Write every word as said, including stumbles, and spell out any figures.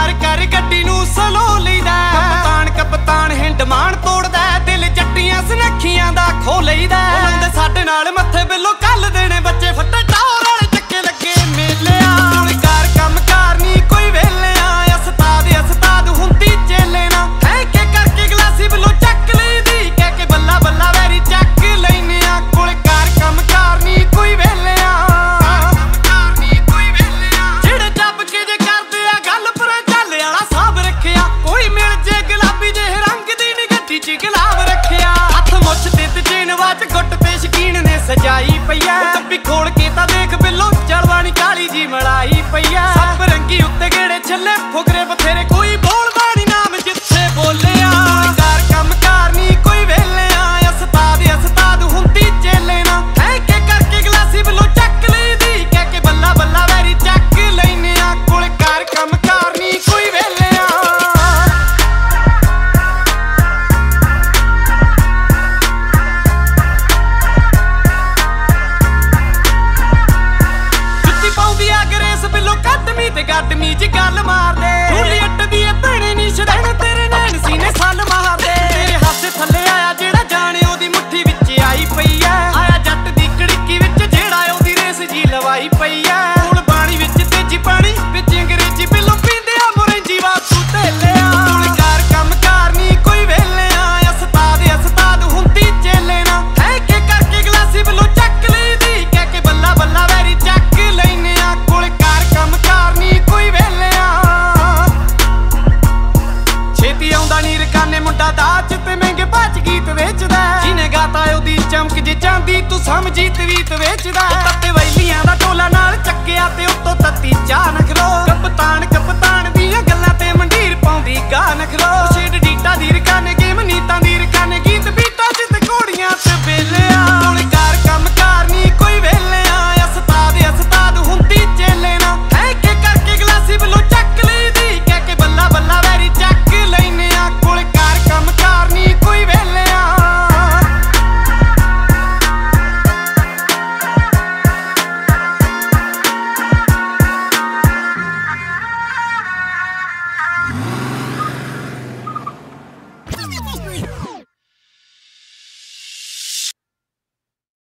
car कर गड्डी नू सलो लईदा कप्तान कप्तान हिंड मान तोड़दा दिल जट्टियां सनखियां दा खो लईदा लांदे साडे नाल मत्थे बिलो कल देने बच्चे फट्टे टावर वाले चक्के लगे मेलिया कार कम कार नी कोई वेलिया अस्ताद अस्ताद हुंदी चेले ना है के करके गलासी बिलो चक लईदी कह के बल्ला बल्ला वैरी चक लैने आ कोल कार कम कार नी कोई वेलिया जेड़े जब के जे करदे आ गल पर झल वाला साब रखिया कोई मिल जे गुलाबी जे रंग दी नी गड्डी च गुलाब रखिया हथ मुछ ते चेन वाच गुट ते शकीन ने सजाई पईया डब्बी खोल के ता देख बिलो जलवानी काली जी मलाई पईया सब रंगी उत्ते गेड़े छल्ले फुकरे बथेरे कोई बोलदा नी नाम जिथे बोलिया कार कम कार नी कोई वेलिया अस्ताद अस्ताद हुंदी चेले ना है के करके गलासी बिलो चक लईदी कह के बल्ला बल्ला वैरी चक लैने आ कोल कार कम कार नी कोई वेलिया कदमी ते गदमी च गल मार दे जूलियट दी भैणे नी शदैन तेरे नैन सीने सल मार दे तेरे हाथ थल्ले आया जेड़ा जाने ओदी मुट्ठी विच आई पई ऐ आया जट दी कड़िक्की विच जेड़ा ओदी रेस जी लवाई पई ऐ फूल बाणी विच तेजी पानी विच अंग्रेजी बिलो पींदे आ मोरंजी वासू ते लिया कार कम कार नी कोई वेलिया अस्ताद अस्ताद हुंदी चेले ना है के करके गलासी बिलो चक लईदी कह के बल्ला बल्ला वैरी चक लैने आ कोल कार कम कार नी कोई वेलिया छेती आउंदा नी रकाने मुंडा दाच ते महंगे भज गीत वेचदा जिने गाता ओदी चमक जे चांदी तू समझी तवीत वेचदा तत्ते वैलियां दा टोला नाल चक्किया ते उत्तों तत्ती चाह नखरो